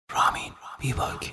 رامین بیباک.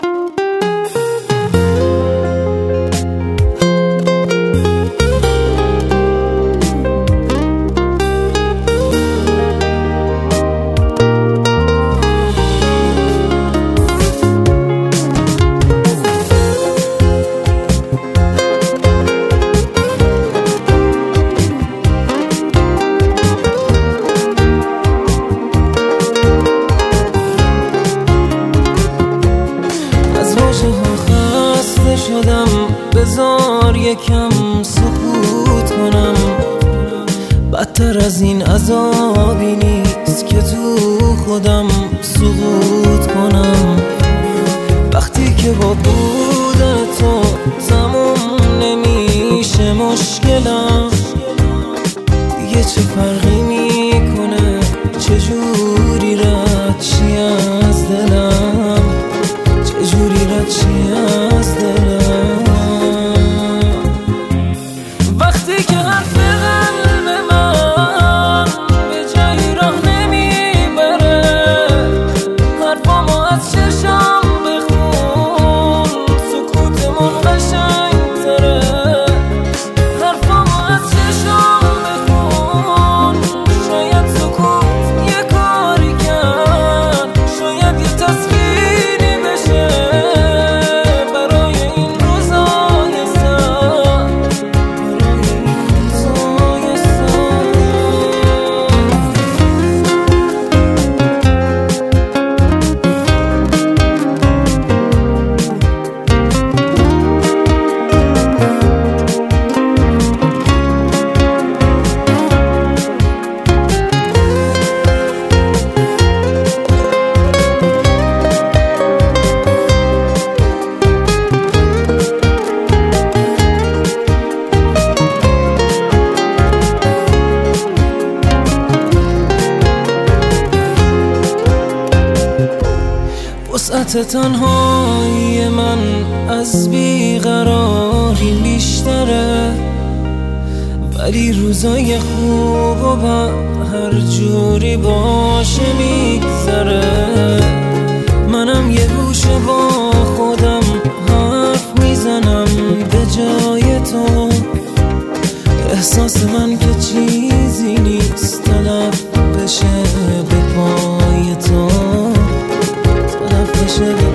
بذار یکم سکوت کنم، بدتر از این عذابی نیست که تو خودم سقوط کنم. وقتی که با بودن تو تموم نمیشه مشکلم، دیگه چه فرقی میکنه چجوری رد چی از دلم، چجوری رد چی از دلم. وسعت تنهایی من از بیقراری بیشتره، ولی روزای خوب و بد هر جوری باشه میگذره. منم یه گوشه با خودم حرف میزنم به جای تو، احساس من که چیزی نیست تلف بشه به پای تو، تلف بشه